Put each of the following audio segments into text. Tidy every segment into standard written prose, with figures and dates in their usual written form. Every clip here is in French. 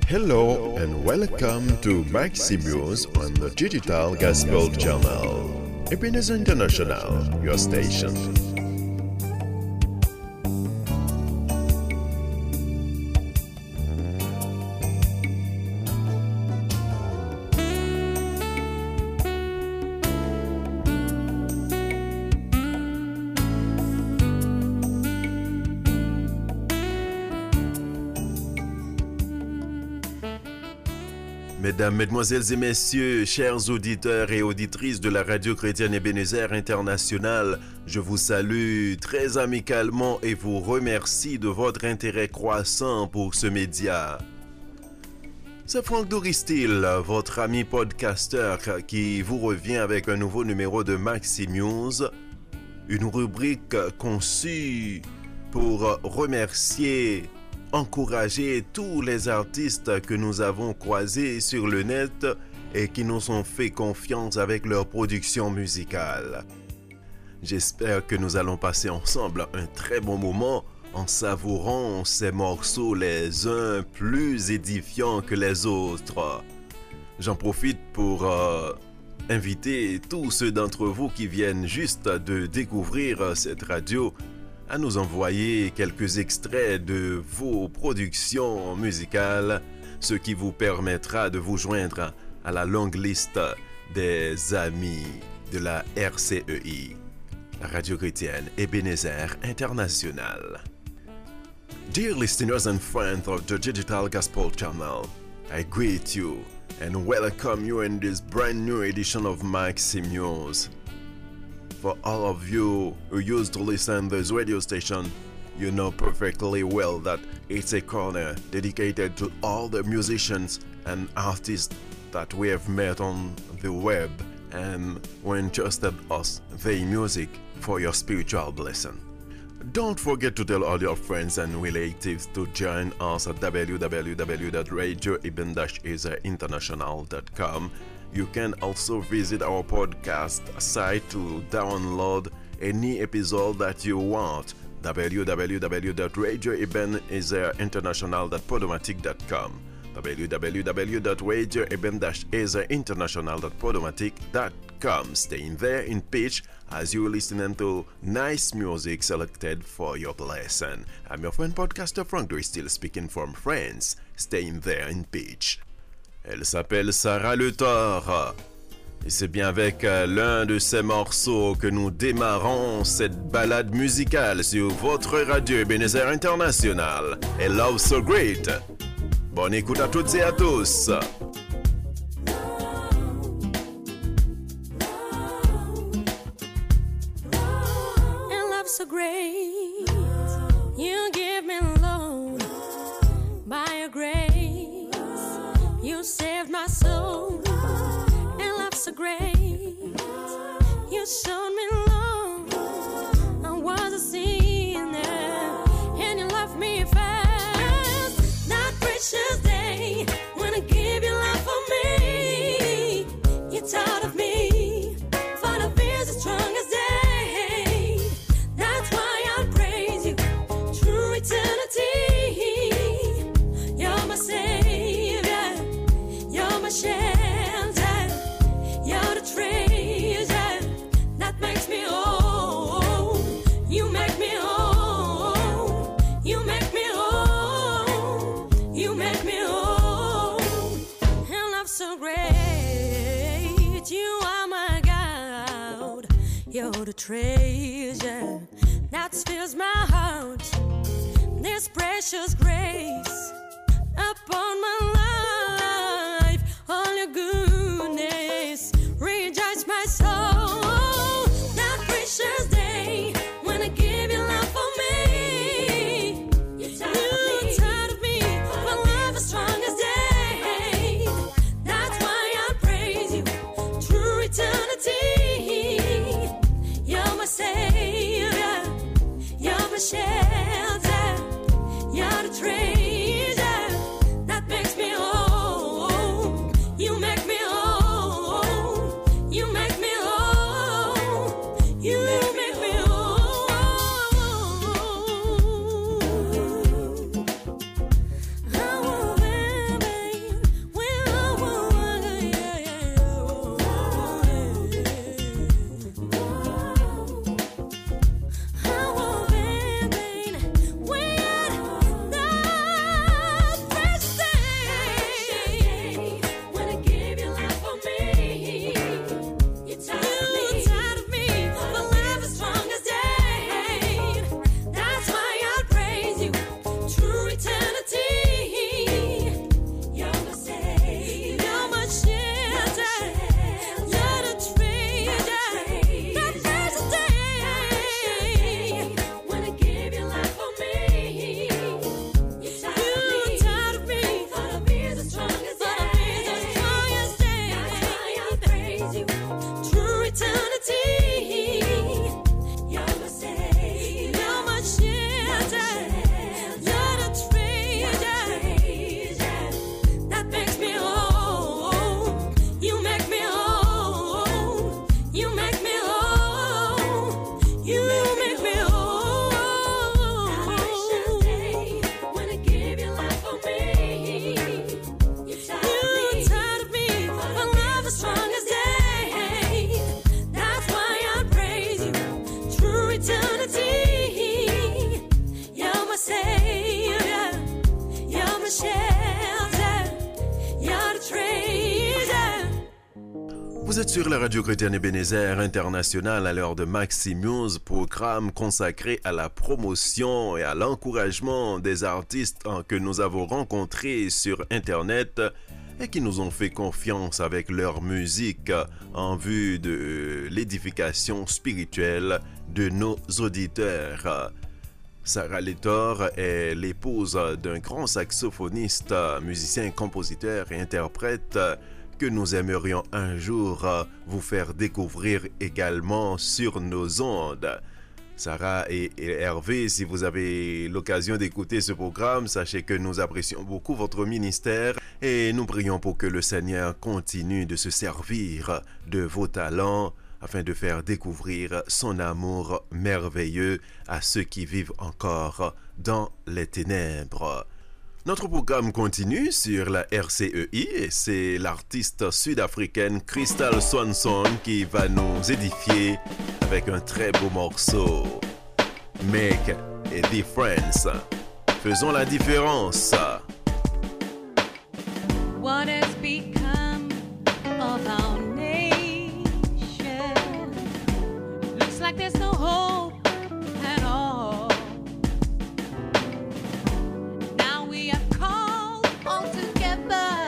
Hello and welcome to Maximus on the Digital Gospel Channel. Ebenezer International, your station. Mesdames, Mesdemoiselles et Messieurs, chers auditeurs et auditrices de la radio chrétienne Ebenezer International, je vous salue très amicalement et vous remercie de votre intérêt croissant pour ce média. C'est Franck Doristil, votre ami podcasteur, qui vous revient avec un nouveau numéro de Maximus, une rubrique conçue pour remercier, encourager tous les artistes que nous avons croisés sur le net et qui nous ont fait confiance avec leur production musicale. J'espère que nous allons passer ensemble un très bon moment en savourant ces morceaux les uns plus édifiants que les autres. J'en profite pour inviter tous ceux d'entre vous qui viennent juste de découvrir cette radio à nous envoyer quelques extraits de vos productions musicales, ce qui vous permettra de vous joindre à la longue liste des amis de la RCEI, la radio chrétienne Ebenezer International. Dear listeners and friends of the Digital Gospel Channel, I greet you and welcome you in this brand new edition of Maximus. For all of you who used to listen to this radio station, you know perfectly well that it's a corner dedicated to all the musicians and artists that we have met on the web and who entrusted us their music for your spiritual blessing. Don't forget to tell all your friends and relatives to join us at www.radio-international.com. You can also visit our podcast site to download any episode that you want. www.radio-international.podomatic.com www.radio-international.podomatic.com. Staying there in pitch as you're listening to nice music selected for your blessing. I'm your friend podcaster Frank Doristil speaking from France. Staying there in pitch. Elle s'appelle Sarah Le Thor. Et c'est bien avec l'un de ces morceaux que nous démarrons cette balade musicale sur votre radio Ebenezer International. A Love So Great. Bonne écoute à toutes et à tous. A love so great, you give me alone by your grace. You saved my soul, and love so great. You showed me love, I was a sinner, and you loved me fast. That precious day, when I gave you life for me, you thought of me, for the fears as strong as day. That's why I praise you through eternity. You're my Savior, you're my shelter, you're the treasure that makes me whole. You make me whole, you make me whole, you make me whole. And love so great, you are my God, you're the treasure that fills my heart. This precious grace upon my life, all your goodness rejoice my soul. That precious day, when I gave you love for me, you thought of me, for love as strong as day. That's why I praise you through eternity. You're my Savior, you're my shelter, you're the treasure that makes me Vous êtes sur la radio chrétienne Ebenezer International à l'heure de Maximus, programme consacré à la promotion et à l'encouragement des artistes que nous avons rencontrés sur Internet et qui nous ont fait confiance avec leur musique en vue de l'édification spirituelle de nos auditeurs. Sarah Létor est l'épouse d'un grand saxophoniste, musicien, compositeur et interprète que nous aimerions un jour vous faire découvrir également sur nos ondes. Sarah et Hervé, si vous avez l'occasion d'écouter ce programme, sachez que nous apprécions beaucoup votre ministère et nous prions pour que le Seigneur continue de se servir de vos talents afin de faire découvrir son amour merveilleux à ceux qui vivent encore dans les ténèbres. Notre programme continue sur la RCEI et c'est l'artiste sud-africaine Crystal Swanson qui va nous édifier avec un très beau morceau. Make a difference. Faisons la différence. What has become of our looks like there's no hope at all. Now we are called all together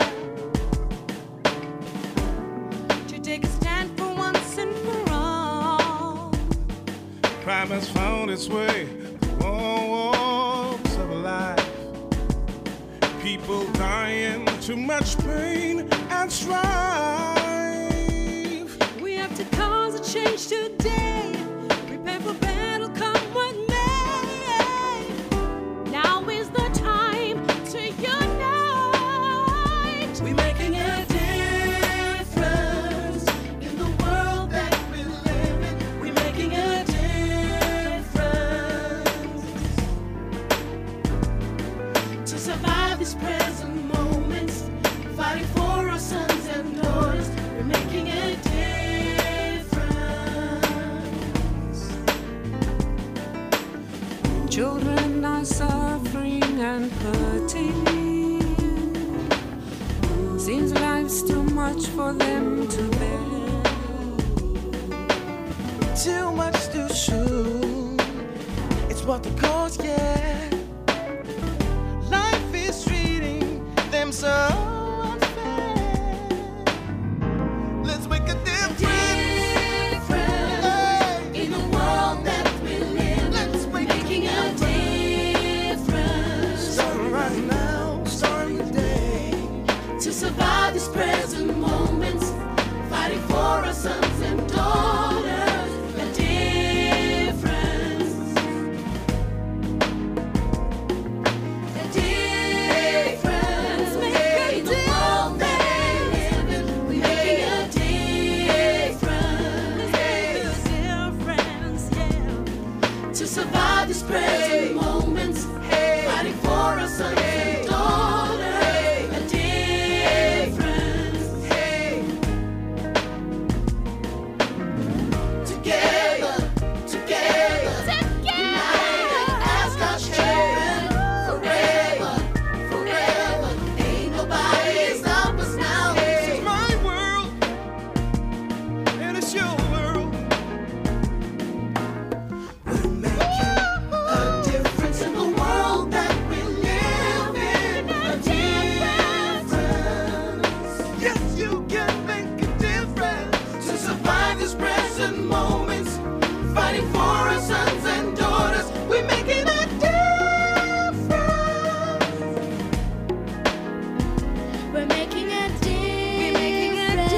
to take a stand for once and for all. Crime has found its way through all walks of life. People dying, too much pain and strife. We have to cause a change today. Prepare for battle, come what may. Now is the time to unite. We're making a difference in the world that we live in. We're making a difference to survive these present moments, fighting for our sons and daughters. We're making a difference. Children are suffering and hurting. Seems life's too much for them to bear. Too much too soon. It's what the cause, yeah. Life is treating them so unfair. Let's make a difference. In the world that we live, Let's make making a difference Starting right now, starting today. to survive these present moments, fighting for our sons and daughters. A difference, a difference. In the world that we live in, we're making a difference to survive these present moments, fighting for our sons and daughters. A difference. Together, united as God's children, forever, forever. Ain't nobody stop us now. It's my world, and it's your world. We're making A difference in the world that we live in. A difference Yes, you can make a difference. to survive these present moments, fighting for our sons and daughters. We're making a difference. We're making a difference.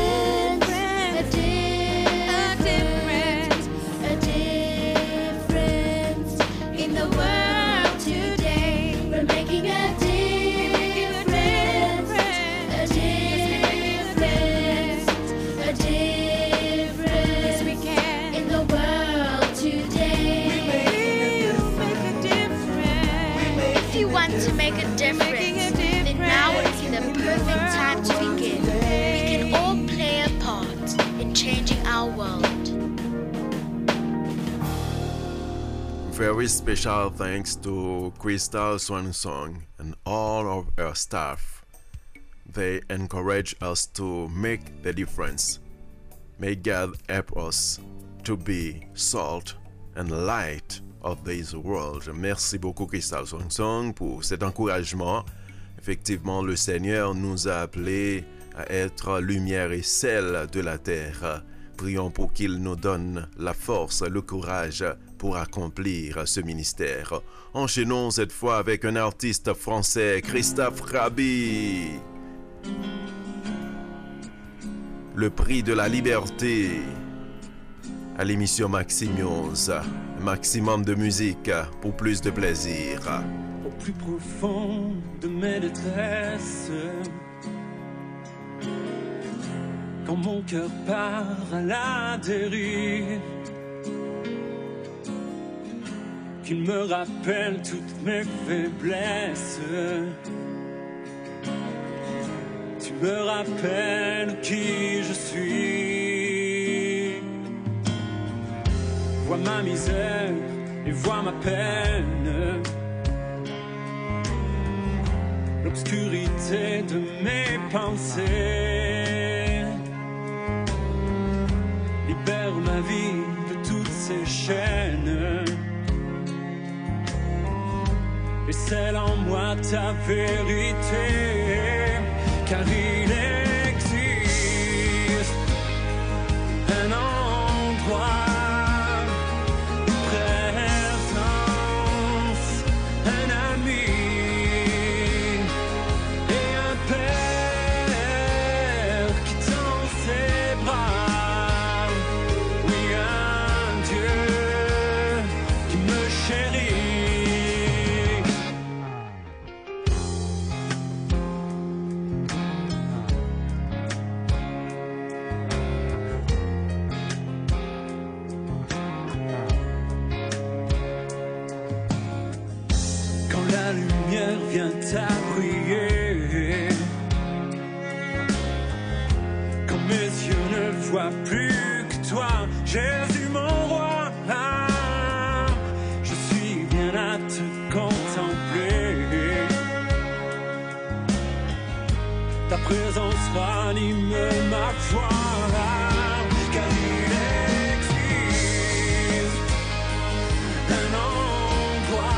A difference in the world today. We're making a difference. A difference. A difference in the world today. If you want to make a difference, then now is the perfect time to begin. We can all play a part in changing our world. Very special thanks to Crystal Swanson and all of her staff. They encourage us to make the difference. May God help us to be salt and light of this world. Merci beaucoup Crystal Song Song pour cet encouragement. Effectivement, le Seigneur nous a appelés à être lumière et sel de la terre. Prions pour qu'il nous donne la force, le courage pour accomplir ce ministère. Enchaînons cette fois avec un artiste français, Christophe Rabhi. Le prix de la liberté à l'émission Maximios. Maximum de musique pour plus de plaisir. Au plus profond de mes détresses, quand mon cœur part à la dérive, qu'il me rappelle toutes mes faiblesses, tu me rappelles qui je suis. Vois ma misère et vois ma peine, l'obscurité de mes pensées. Libère ma vie de toutes ces chaînes et scelle en moi ta vérité, car il existe un endroit, vient à briller, quand mes yeux ne voient plus que toi, Jésus mon roi. Je suis bien à te contempler, ta présence ranime ma foi, car il existe un endroit,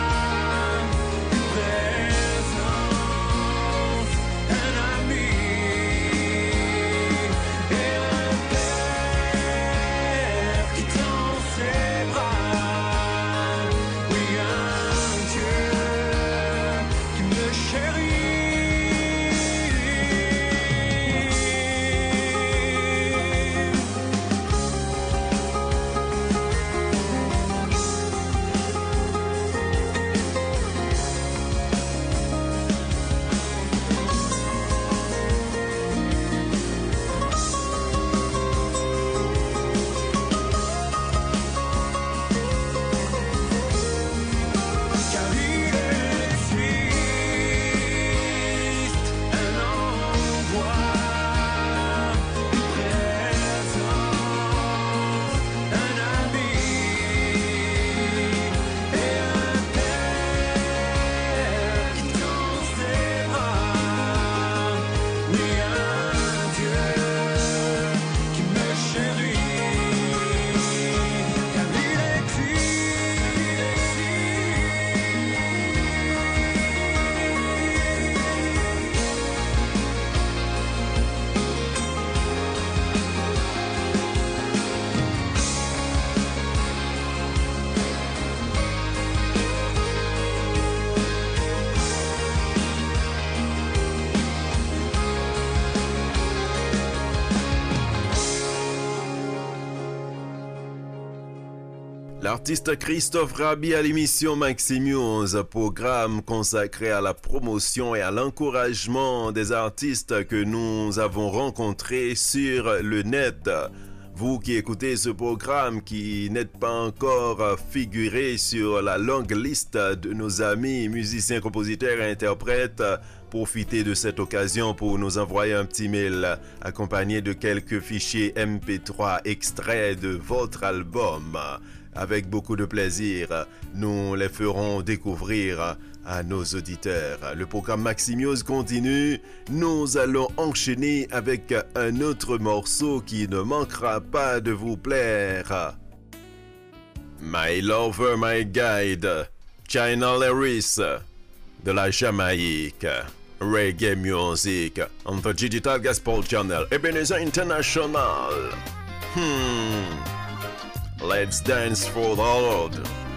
L'artiste Christophe Rabhi à l'émission Maximios, programme consacré à la promotion et à l'encouragement des artistes que nous avons rencontrés sur le net. Vous qui écoutez ce programme, qui n'êtes pas encore figuré sur la longue liste de nos amis musiciens, compositeurs et interprètes, profitez de cette occasion pour nous envoyer un petit mail accompagné de quelques fichiers MP3 extraits de votre album. avec beaucoup de plaisir, nous les ferons découvrir à nos auditeurs. Le programme Maximios continue. Nous allons enchaîner avec un autre morceau qui ne manquera pas de vous plaire. My Lover, My Guide, China Larris, de la Jamaïque. Reggae music on the Digital Gospel Channel, Ebenezer International. Let's dance for the Lord.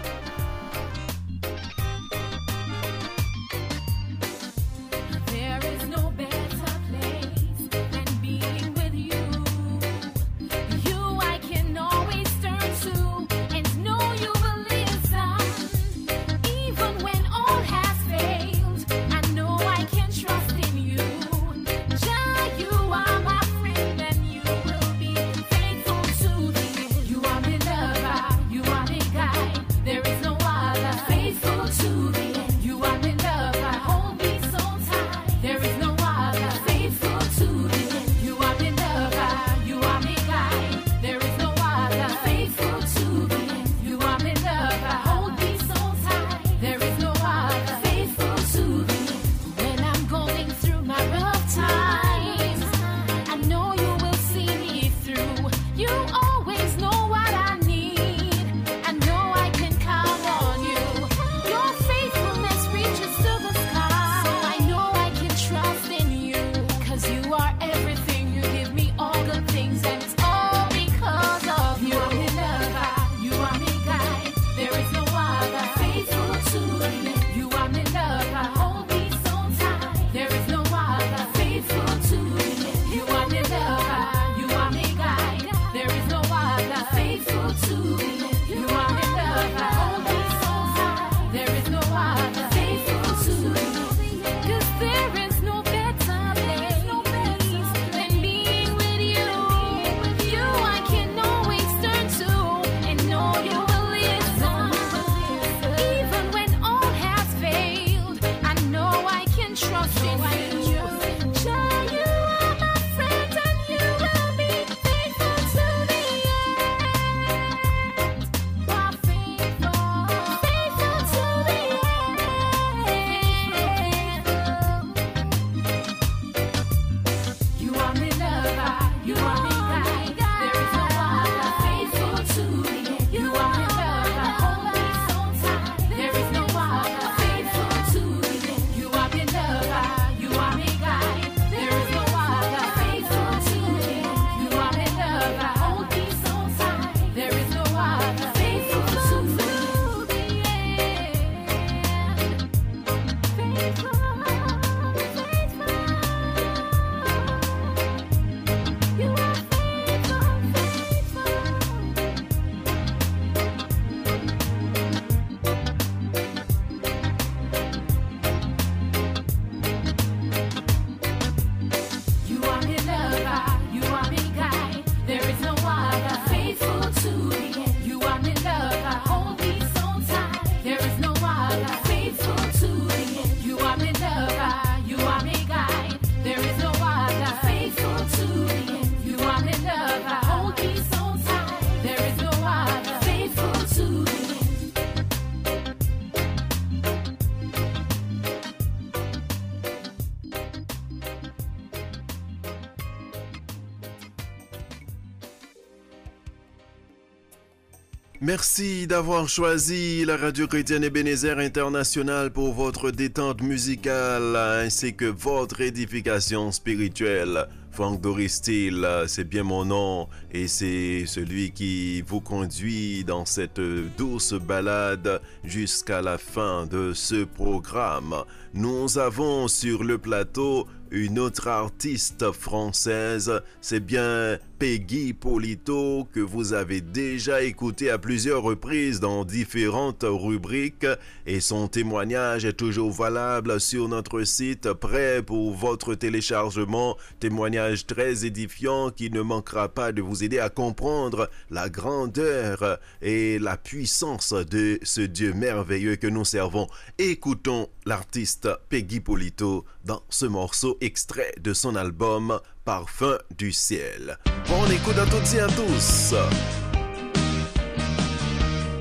Merci d'avoir choisi la radio chrétienne Ebenezer International pour votre détente musicale ainsi que votre édification spirituelle. Frank Doristil, c'est bien mon nom et c'est celui qui vous conduit dans cette douce balade jusqu'à la fin de ce programme. Nous avons sur le plateau une autre artiste française, c'est bien Peggy Polito que vous avez déjà écouté à plusieurs reprises dans différentes rubriques et son témoignage est toujours valable sur notre site, prêt pour votre téléchargement. Témoignage très édifiant qui ne manquera pas de vous aider à comprendre la grandeur et la puissance de ce Dieu merveilleux que nous servons. Écoutons l'artiste Peggy Polito dans ce morceau extrait de son album Parfum du ciel. Bonne écoute à toutes et à tous.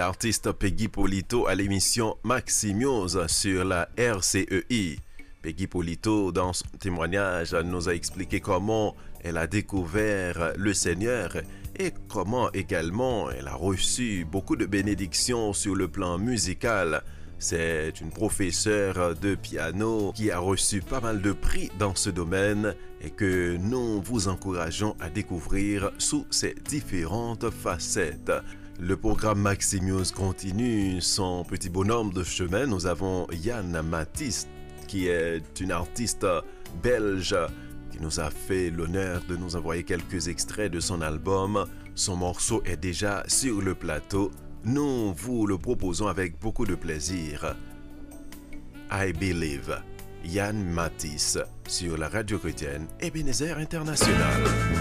l'artiste Peggy Polito à l'émission Maximios sur la RCEI. Peggy Polito, dans son témoignage, nous a expliqué comment elle a découvert le Seigneur et comment également elle a reçu beaucoup de bénédictions sur le plan musical. C'est une professeure de piano qui a reçu pas mal de prix dans ce domaine et que nous vous encourageons à découvrir sous ses différentes facettes. Le programme Maximios continue son petit bonhomme de chemin. Nous avons Yann Matisse, qui est une artiste belge qui nous a fait l'honneur de nous envoyer quelques extraits de son album. Son morceau est déjà sur le plateau. Nous vous le proposons avec beaucoup de plaisir. I Believe, Yann Matisse, sur la radio chrétienne Ebenezer International.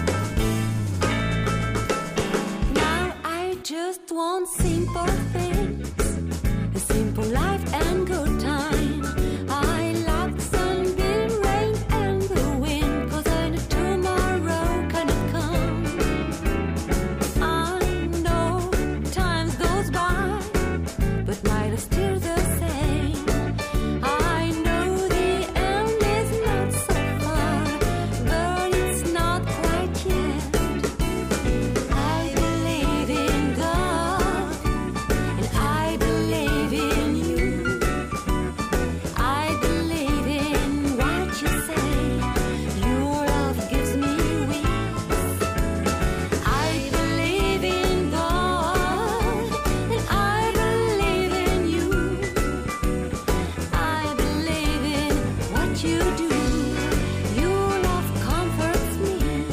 Now I just want simple things, a simple life and good time. I love the sun, the rain and the wind, 'cause I know tomorrow cannot come. I know time goes by, but night is still the same. I know the end is not so far, but it's not quite yet. I believe in God, and I believe in you. I believe in what you say. Your love gives me wings. I believe in God, and I believe in you. I believe in what you do. Your love comforts me.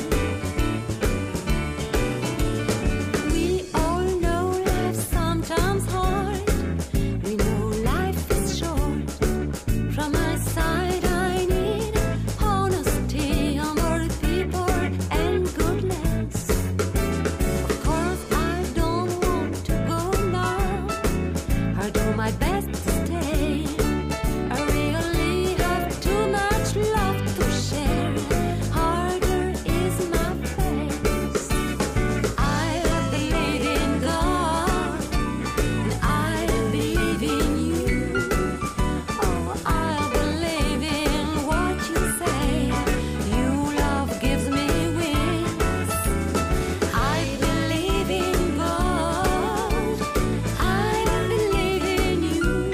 We all know life's sometimes hard. We know life is short. From my side, I need honesty, humble people, and goodness. Of course, I don't want to go now. I do my best to stay. I really have too much love to share. Harder is my face. I believe in God, and I believe in you. Oh, I believe in what you say. Your love gives me wings. I believe in God. I believe in you.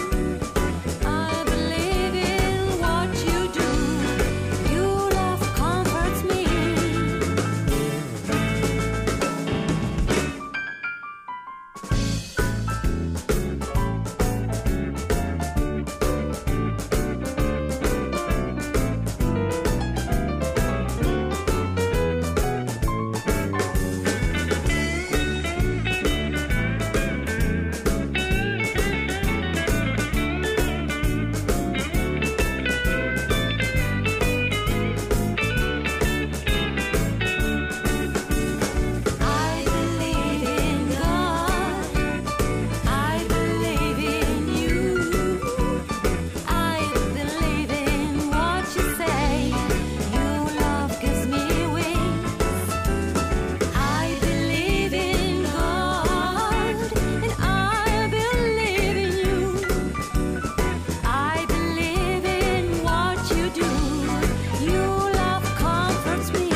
I believe in what you do. Your love comforts me. I believe in God. I believe in you. I believe in what you say. Your love gives me wings. I believe in God, and I believe in you. I believe in what you do. Your love comforts me.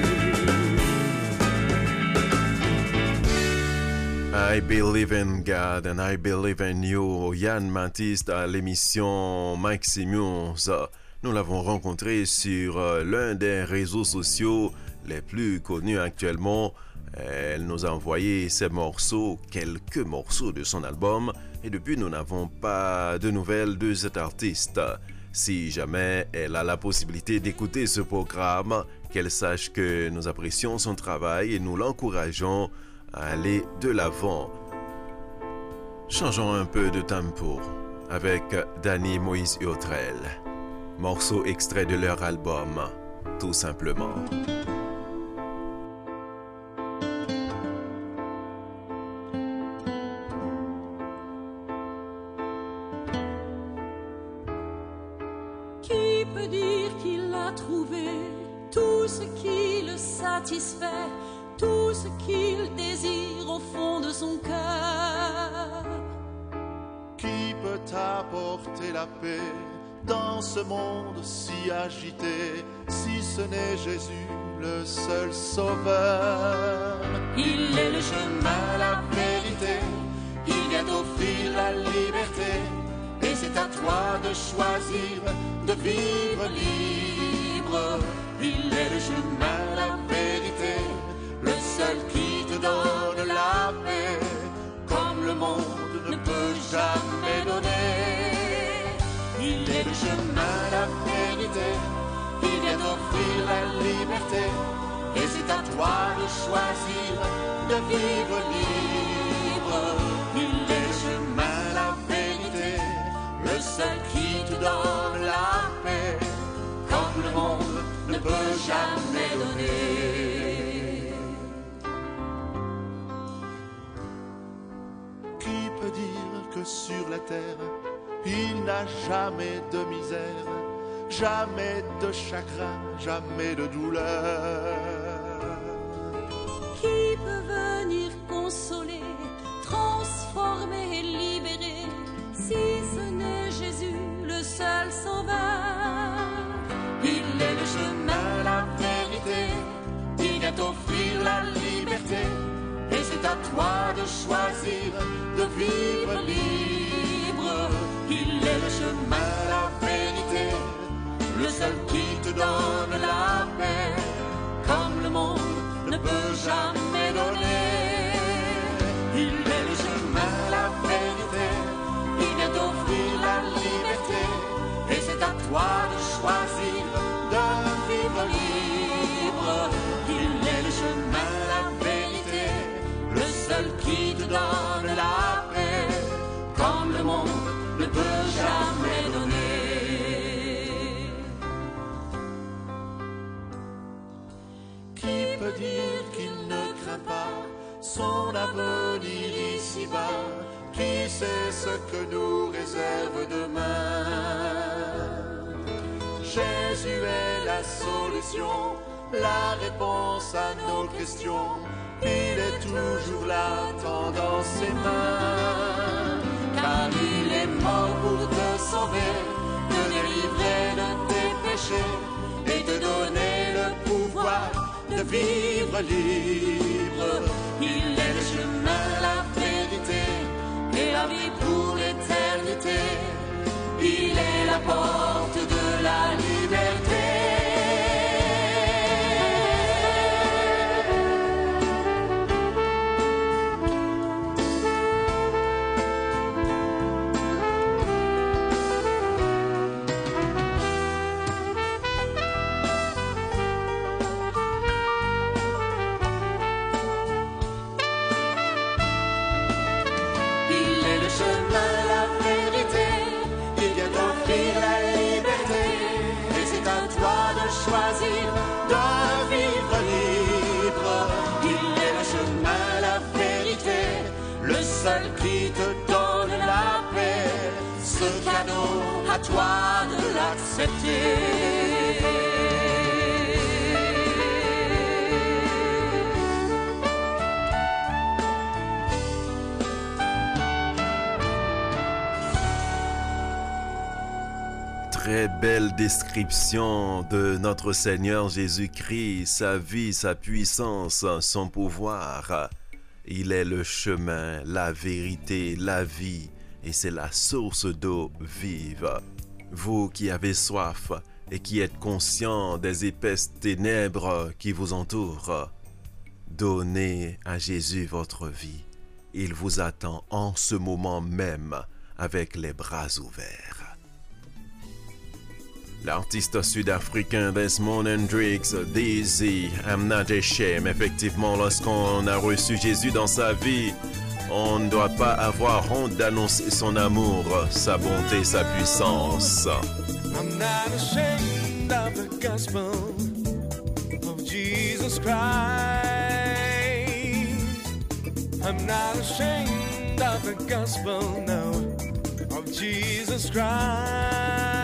I Believe in God and I Believe in You. Yann Matisse à l'émission Maximios. Nous l'avons rencontré sur l'un des réseaux sociaux les plus connus actuellement. Elle nous a envoyé ses morceaux, quelques morceaux de son album, et depuis nous n'avons pas de nouvelles de cet artiste. Si jamais elle a la possibilité d'écouter ce programme, qu'elle sache que nous apprécions son travail et nous l'encourageons à aller de l'avant. Changeons un peu de tempo avec Danny Moïse Yotrel. Morceau extrait de leur album, tout simplement. Qui peut dire qu'il a trouvé tout ce qui le satisfait, tout ce qu'il désire au fond de son cœur. Qui peut apporter la paix dans ce monde si agité, si ce n'est Jésus, le seul sauveur? Il est le chemin, la vérité, il vient offrir la liberté, et c'est à toi de choisir de vivre libre. Il est le chemin, la vérité, le seul qui te donne la paix, comme le monde ne peut jamais donner. Il est le chemin, la vérité, il vient offrir la liberté, et c'est à toi de choisir de vivre libre. Il est le chemin, la vérité, le seul qui te donne la paix, comme le monde ne peut jamais donner. Qui peut dire que sur la terre, il n'a jamais de misère, jamais de chagrin, jamais de douleur? Qui peut venir consoler, transformer et libérer, si ce n'est Jésus, le seul sauveur? Il est le chemin, la vérité, il vient t'offrir la liberté, et c'est à toi de choisir de vivre libre. Il est le chemin, la vérité, le seul qui te donne la paix, comme le monde ne peut jamais donner. Il est le chemin, la vérité, il vient t'offrir la liberté, et c'est à toi de choisir de vivre libre. Il est le chemin, la vérité, le seul qui te donne la paix, comme le monde ne peut jamais donner. Qui peut dire qu'il ne craint pas son avenir ici-bas? Qui sait ce que nous réserve demain? Jésus est la solution, la réponse à nos questions. Il est toujours là, tendant ses mains, car il est mort pour te sauver, te délivrer de tes péchés, et te donner le pouvoir de vivre libre. Il est le chemin, la vérité, et la vie pour l'éternité. Il est la porte de la liberté. Choisir de vivre libre. Il est le chemin, la vérité, le seul qui te donne la paix. Ce cadeau, à toi de l'accepter. Très belle description de notre Seigneur Jésus-Christ, sa vie, sa puissance, son pouvoir. Il est le chemin, la vérité, la vie, et c'est la source d'eau vive. Vous qui avez soif et qui êtes conscient des épaisses ténèbres qui vous entourent, donnez à Jésus votre vie. Il vous attend en ce moment même avec les bras ouverts. L'artiste sud-africain Desmond Hendrix, Dizzy, I'm Not Ashamed. Effectivement, lorsqu'on a reçu Jésus dans sa vie, on ne doit pas avoir honte d'annoncer son amour, sa bonté, sa puissance. I'm not ashamed of the gospel of Jesus Christ. I'm not ashamed of the gospel, no, of Jesus Christ.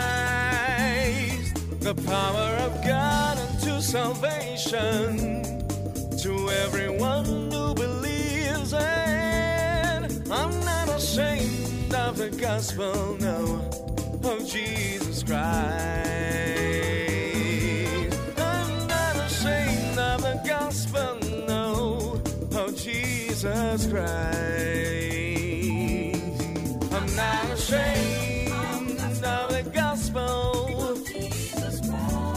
The power of God unto salvation to everyone who believes it. I'm not ashamed of the gospel, no, of Jesus Christ. I'm not ashamed of the gospel, no, of Jesus Christ. I'm not ashamed of the gospel of Jesus Christ.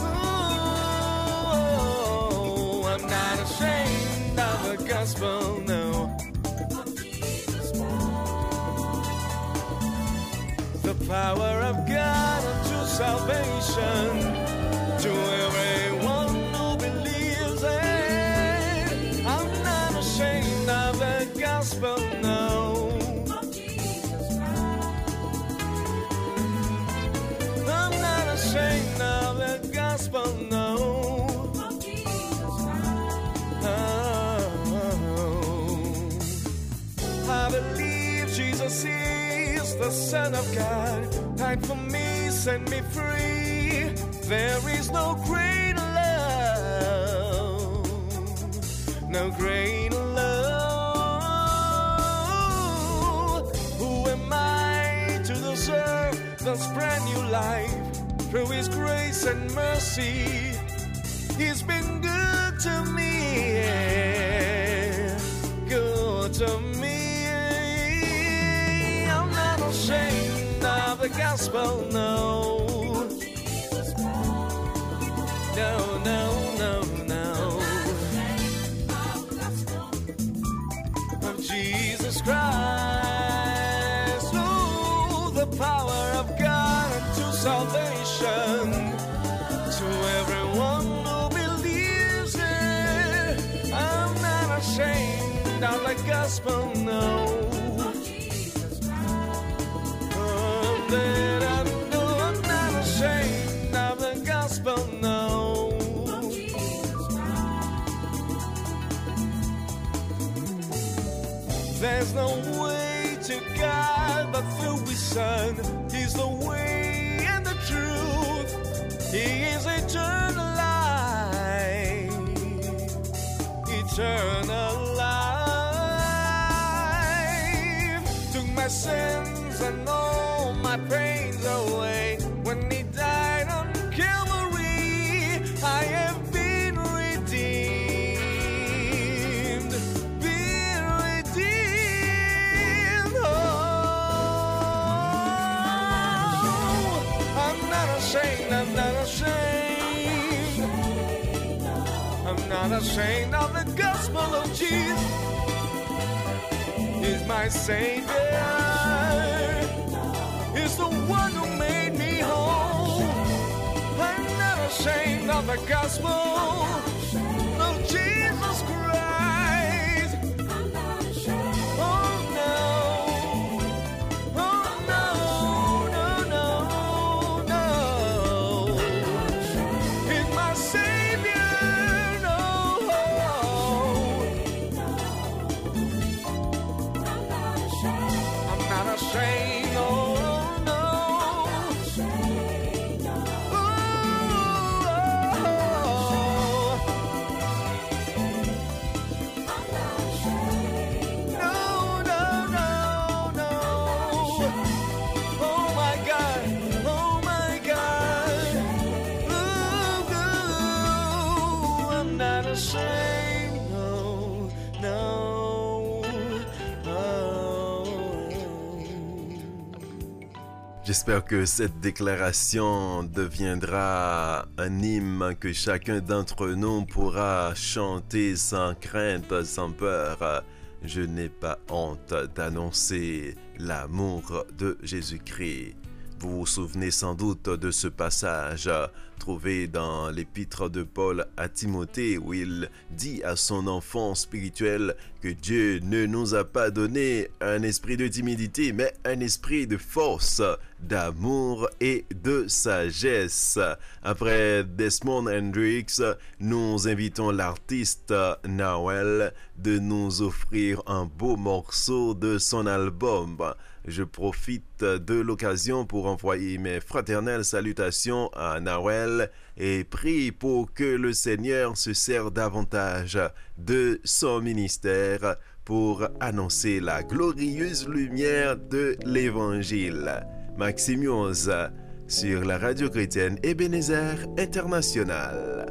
Oh, I'm not ashamed of the gospel, no, of Jesus Christ. The power of God unto salvation to everyone who believes it. I'm not ashamed of the gospel, no. Ashamed of the gospel, no. Oh, I believe Jesus is the Son of God, died for me, set me free. There is no greater love, no greater love. Who am I to deserve this brand new life? Through His grace and mercy, He's been good to me, yeah, good to me. I'm not ashamed of the gospel, no. No, no, no, no. Of Jesus Christ, oh, the power of God unto salvation to everyone who believes it. I'm not ashamed of the gospel, no. I'm not ashamed of the gospel, no. There's no way to God but through His Son. He's the way and the truth. He is eternal life, eternal life. Took my sins and all my pains away. When He died on Calvary, I have been redeemed, been redeemed. Oh, I'm not ashamed, I'm not ashamed. I'm not ashamed of the gospel of Jesus. He's my Savior. He's the one who made me whole. I'm not ashamed of the gospel of Jesus Christ. Oh no, oh no, no, no, no. He's my Savior, no. I'm not ashamed, no. J'espère que cette déclaration deviendra un hymne que chacun d'entre nous pourra chanter sans crainte, sans peur. Je n'ai pas honte d'annoncer l'amour de Jésus-Christ. Vous vous souvenez sans doute de ce passage trouvé dans l'épître de Paul à Timothée où il dit à son enfant spirituel que Dieu ne nous a pas donné un esprit de timidité mais un esprit de force, d'amour et de sagesse. Après Desmond Hendricks, nous invitons l'artiste Nawel de nous offrir un beau morceau de son album Je profite de l'occasion pour envoyer mes fraternelles salutations à Nawel et prie pour que le Seigneur se serve davantage de son ministère pour annoncer la glorieuse lumière de l'Évangile. Maximios sur la radio chrétienne Ebenezer International.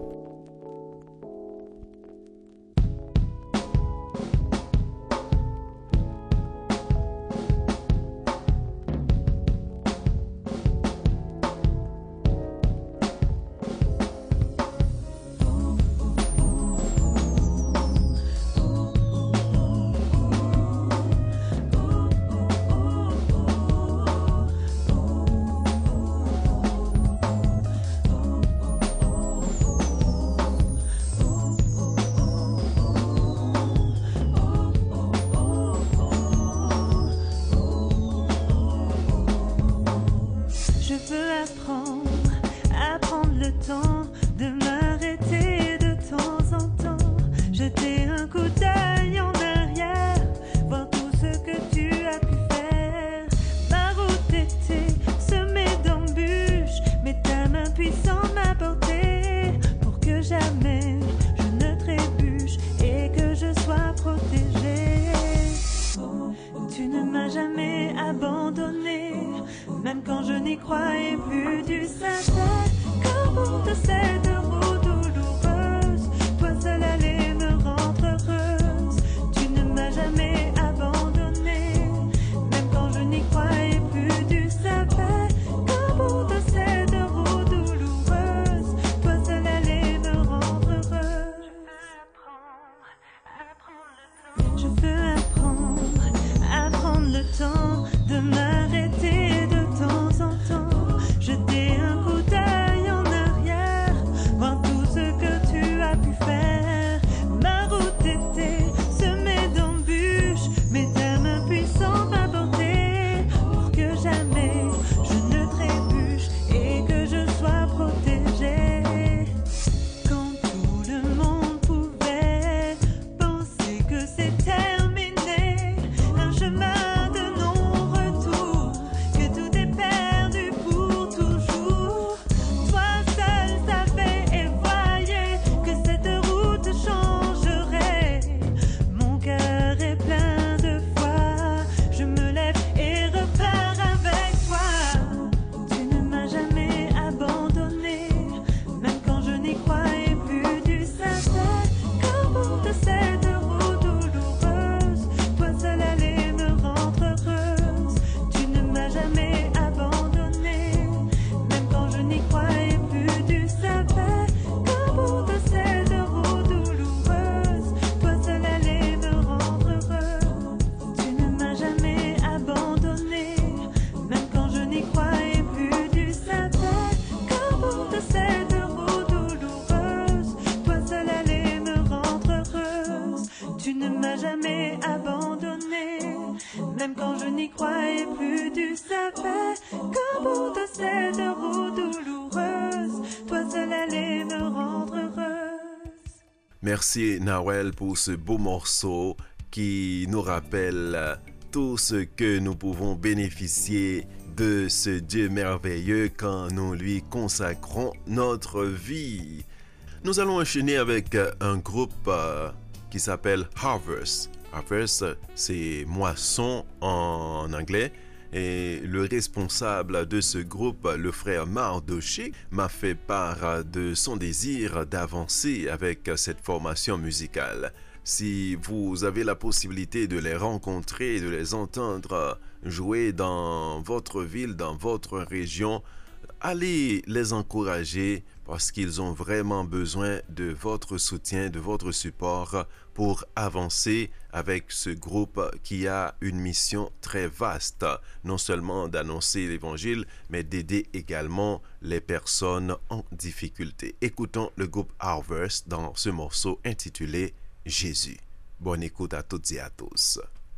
Merci Nawel pour ce beau morceau qui nous rappelle tout ce que nous pouvons bénéficier de ce Dieu merveilleux quand nous lui consacrons notre vie. Nous allons enchaîner avec un groupe qui s'appelle Harvest. Harvest, c'est moisson en anglais. Et le responsable de ce groupe, le frère Mardoché, m'a fait part de son désir d'avancer avec cette formation musicale. Si vous avez la possibilité de les rencontrer et de les entendre jouer dans votre ville, dans votre région, allez les encourager parce qu'ils ont vraiment besoin de votre soutien, de votre support pour avancer avec ce groupe qui a une mission très vaste, non seulement d'annoncer l'évangile, mais d'aider également les personnes en difficulté. Écoutons le groupe Harvest dans ce morceau intitulé Jésus. Bonne écoute à toutes et à tous.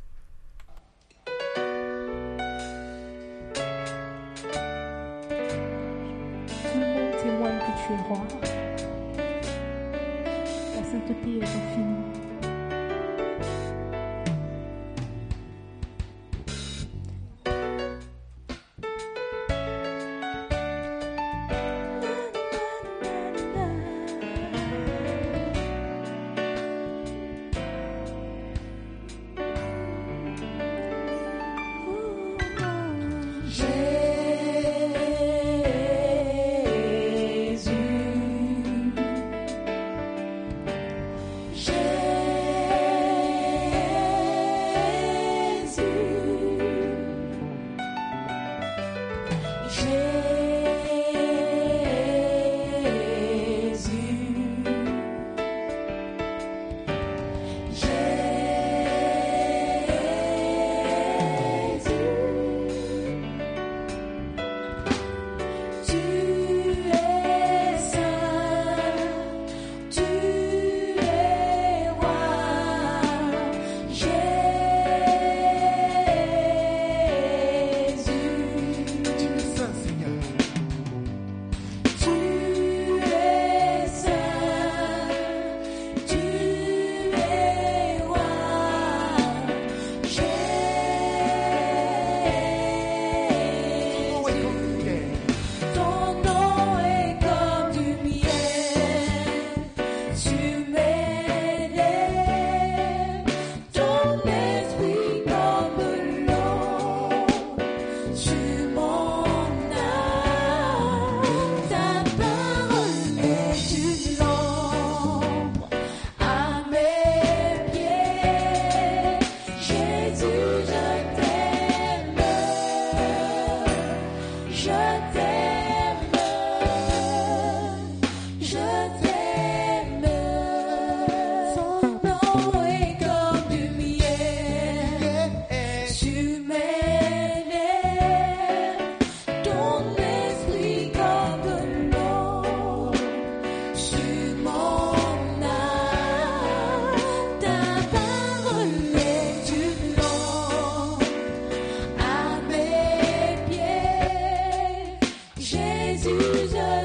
Témoigne que tu es roi. Ta sainteté est infinie.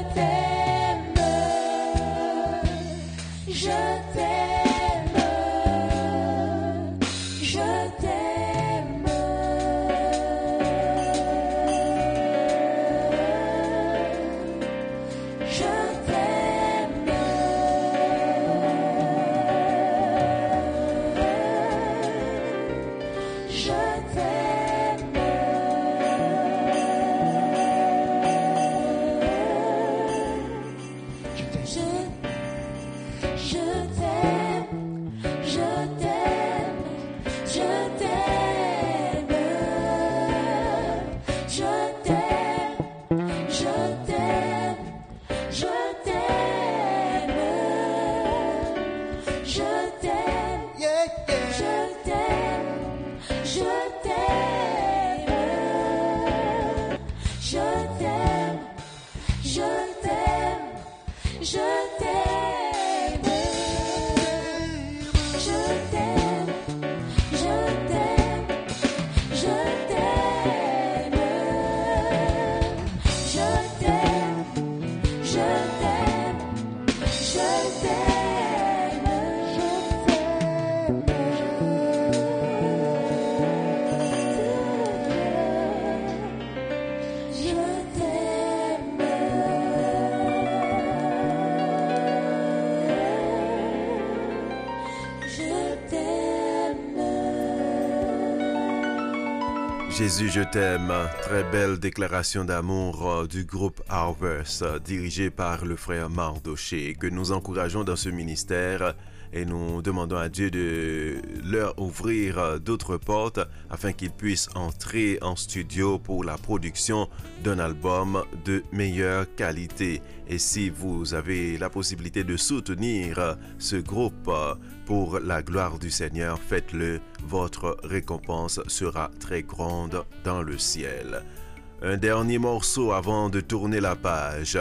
Jésus, je t'aime. Très belle déclaration d'amour du groupe Harvest, dirigé par le frère Mardoché, que nous encourageons dans ce ministère et nous demandons à Dieu de leur ouvrir d'autres portes afin qu'ils puissent entrer en studio pour la production d'un album de meilleure qualité. Et si vous avez la possibilité de soutenir ce groupe pour la gloire du Seigneur, faites-le. Votre récompense sera très grande dans le ciel. Un dernier morceau avant de tourner la page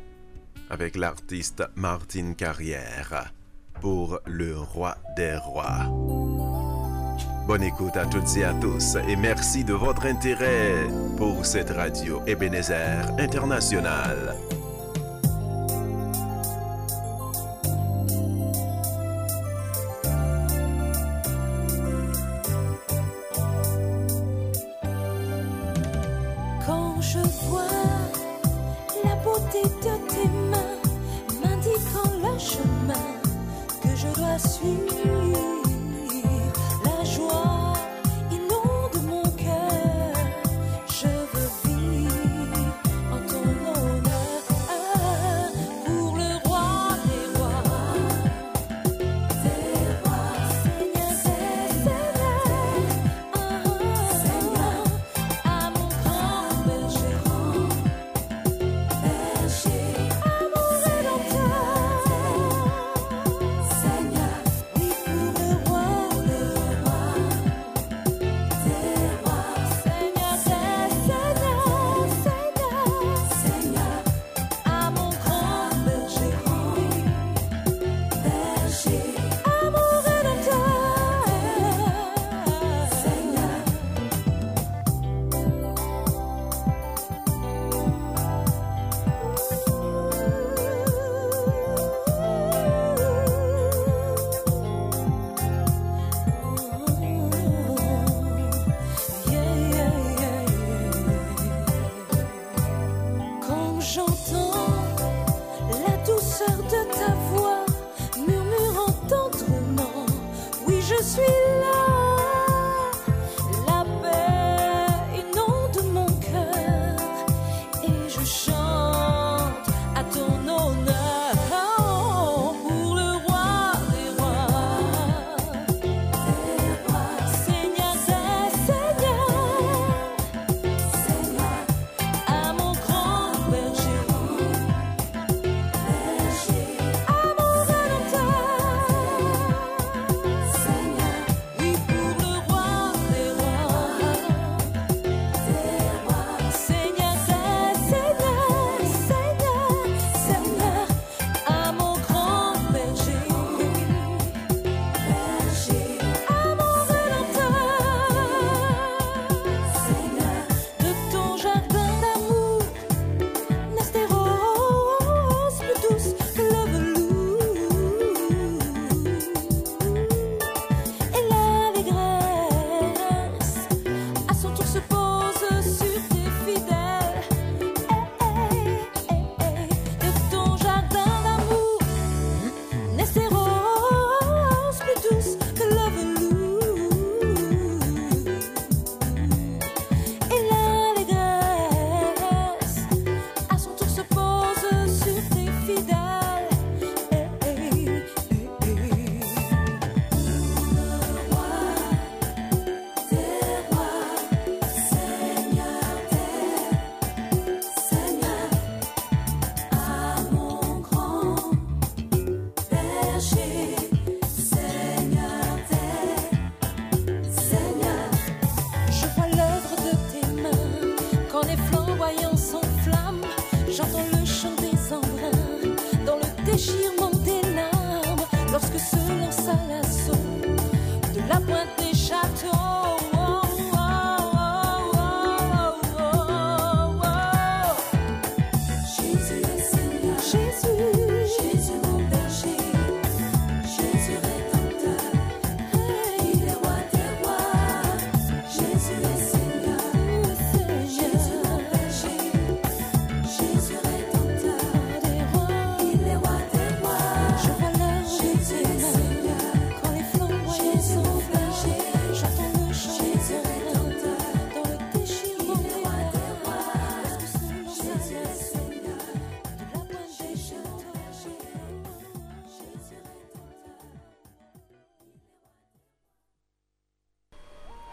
avec l'artiste Martine Carrière pour le Roi des Rois. Bonne écoute à toutes et à tous et merci de votre intérêt pour cette radio Ebenezer International. Quand je vois la beauté de tes mains m'indiquant le chemin que je dois suivre, la joie inonde mon cœur. Je veux vivre en ton honneur.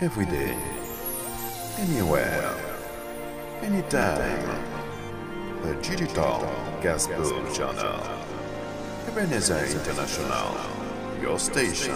every day, anywhere, anytime. The Digital Gospel Channel. Ebenezer International, your station.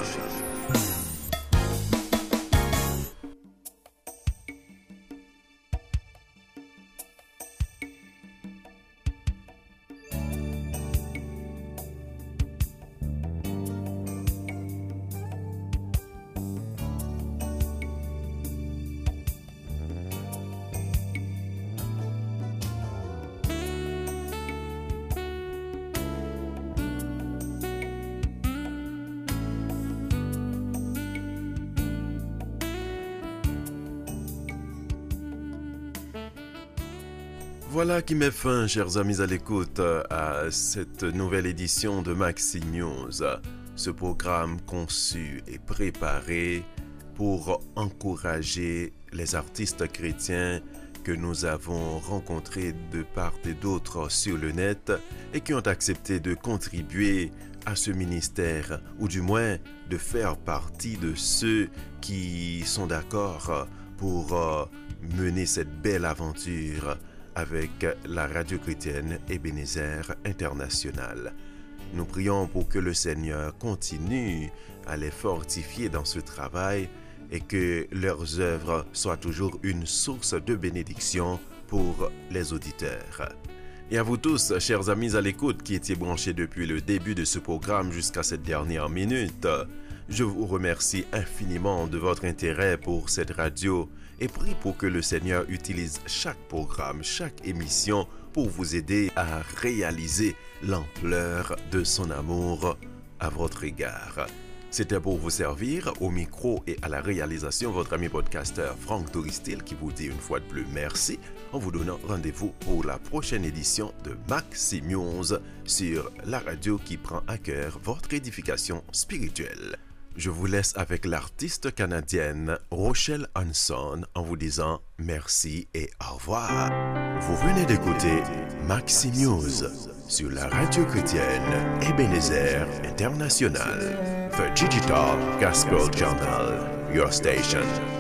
Voilà qui met fin, chers amis à l'écoute, à cette nouvelle édition de Maxi News. Ce programme conçu et préparé pour encourager les artistes chrétiens que nous avons rencontrés de part et d'autre sur le net et qui ont accepté de contribuer à ce ministère, ou du moins de faire partie de ceux qui sont d'accord pour mener cette belle aventure avec la radio chrétienne Ebenezer International. Nous prions pour que le Seigneur continue à les fortifier dans ce travail et que leurs œuvres soient toujours une source de bénédiction pour les auditeurs. Et à vous tous, chers amis à l'écoute qui étiez branchés depuis le début de ce programme jusqu'à cette dernière minute, je vous remercie infiniment de votre intérêt pour cette radio et prie pour que le Seigneur utilise chaque programme, chaque émission pour vous aider à réaliser l'ampleur de son amour à votre égard. C'était pour vous servir au micro et à la réalisation votre ami podcasteur Franck Touristil qui vous dit une fois de plus merci en vous donnant rendez-vous pour la prochaine édition de Maxi News sur la radio qui prend à cœur votre édification spirituelle. Je vous laisse avec l'artiste canadienne Rochelle Hanson en vous disant merci et au revoir. Vous venez d'écouter Maxi News sur la radio chrétienne Ebenezer International, The Digital Gospel Channel, your station.